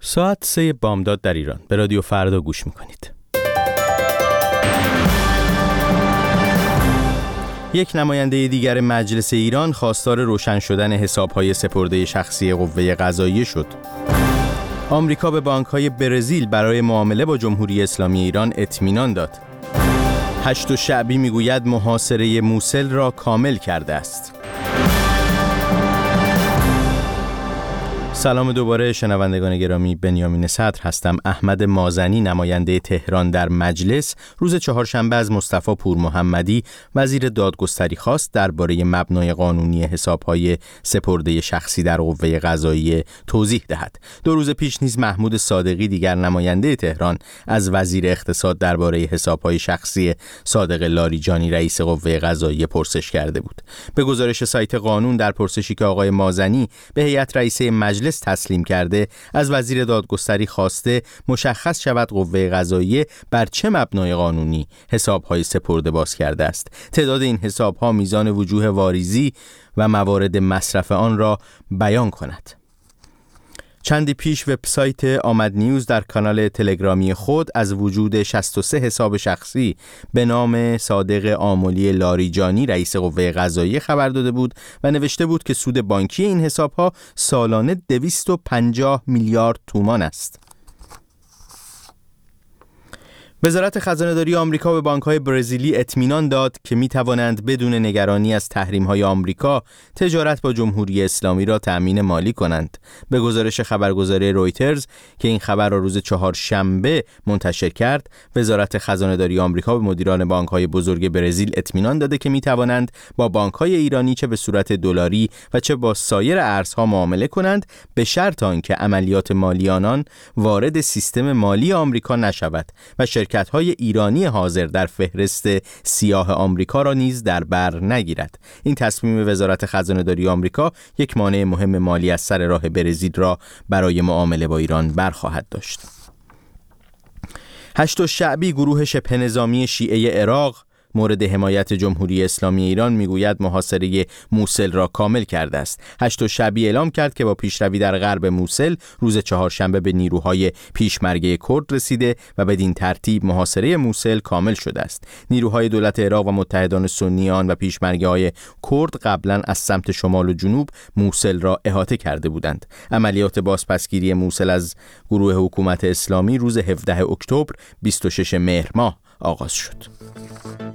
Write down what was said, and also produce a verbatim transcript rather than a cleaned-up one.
ساعت سه بامداد در ایران. به رادیو فردا گوش میکنید. یک نماینده دیگر مجلس ایران خواستار روشن شدن حسابهای سپرده شخصی قوه قضاییه شد. آمریکا به بانک‌های برزیل برای معامله با جمهوری اسلامی ایران اطمینان داد. هشت شعبی میگوید محاصره موصل را کامل کرده است. سلام دوباره شنوندگان گرامی، بنیامین صدر هستم. احمد مازنی نماینده تهران در مجلس روز چهارشنبه از مصطفی پورمحمدی وزیر دادگستری خواست درباره مبنای قانونی حسابهای سپرده شخصی در قوه قضاییه توضیح دهد. دو روز پیش نیز محمود صادقی دیگر نماینده تهران از وزیر اقتصاد درباره حسابهای شخصی صادق لاریجانی رئیس قوه قضاییه پرسش کرده بود. به گزارش سایت قانون در پرسشی که آقای مازنی به هیئت رئیسه مجلس تسلیم کرده، از وزیر دادگستری خواسته مشخص شود قوه قضاییه بر چه مبنای قانونی حسابهای سپرده باز کرده است، تعداد این حسابها، میزان وجوه واریزی و موارد مصرف آن را بیان کند. چندی پیش وبسایت آمد نیوز در کانال تلگرامی خود از وجود شصت و سه حساب شخصی به نام صادق آملی لاریجانی رئیس قوه قضاییه خبر داده بود و نوشته بود که سود بانکی این حسابها سالانه دویست و پنجاه میلیارد تومان است. وزارت خزانه‌داری آمریکا به بانک‌های برزیلی اطمینان داد که می‌توانند بدون نگرانی از تحریم‌های آمریکا تجارت با جمهوری اسلامی را تأمین مالی کنند. به گزارش خبرگزاری رویترز که این خبر را روز چهارشنبه منتشر کرد، وزارت خزانه‌داری آمریکا به مدیران بانک‌های بزرگ برزیل اطمینان داده که می‌توانند با بانک‌های ایرانی چه به صورت دلاری و چه با سایر ارزها معامله کنند، به شرط آنکه عملیات مالی آنان وارد سیستم مالی آمریکا نشود و شرکت شرکت‌های ایرانی حاضر در فهرست سیاه آمریکا را نیز در بر نگیرد. این تصمیم وزارت خزانه‌داری آمریکا یک مانع مهم مالی از سر راه برزیل را برای معامله با ایران برخواهد داشت. هشت شعبی گروه شبه نظامی شیعه عراق مورد حمایت جمهوری اسلامی ایران میگوید محاصره موصل را کامل کرده است. هشت شعبی اعلام کرد که با پیشروی در غرب موصل روز چهارشنبه به نیروهای پیشمرگه کرد رسیده و بدین ترتیب محاصره موصل کامل شده است. نیروهای دولت عراق و متحدان سنی آن و پیشمرگه‌های کرد قبلا از سمت شمال و جنوب موصل را احاطه کرده بودند. عملیات بازپسگیری موصل از گروه حکومت اسلامی روز هفدهم اکتبر بیست و ششم مهر ماه آغاز شد.